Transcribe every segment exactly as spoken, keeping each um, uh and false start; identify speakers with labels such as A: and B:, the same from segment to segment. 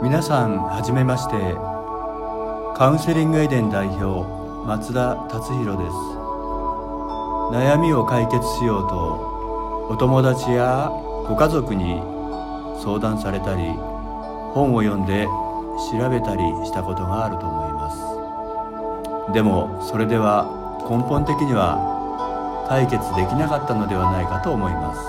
A: 皆さんはじめまして。カウンセリングエデン代表松田達弘です。悩みを解決しようとお友達やご家族に相談されたり、本を読んで調べたりしたことがあると思います。でもそれでは根本的には解決できなかったのではないかと思います。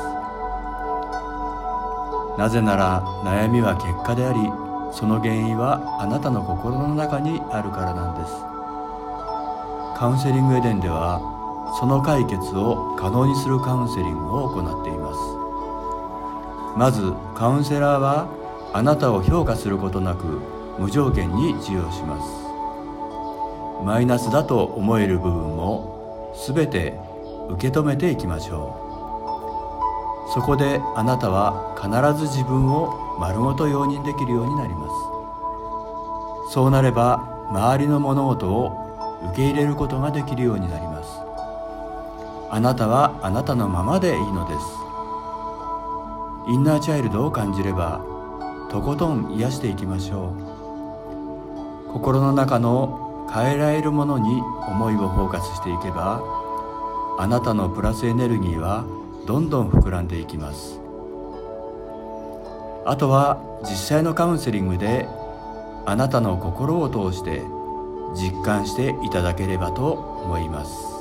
A: なぜなら悩みは結果であり、その原因はあなたの心の中にあるからなんです。カウンセリングエデンではその解決を可能にするカウンセリングを行っています。まずカウンセラーはあなたを評価することなく無条件に治療します。マイナスだと思える部分もすべて受け止めていきましょう。そこであなたは必ず自分を丸ごと容認できるようになります。そうなれば周りの物事を受け入れることができるようになります。あなたはあなたのままでいいのです。インナーチャイルドを感じればとことん癒していきましょう。心の中の変えられるものに思いをフォーカスしていけば、あなたのプラスエネルギーはどんどん膨らんでいきます。あとは実際のカウンセリングであなたの心を通して実感していただければと思います。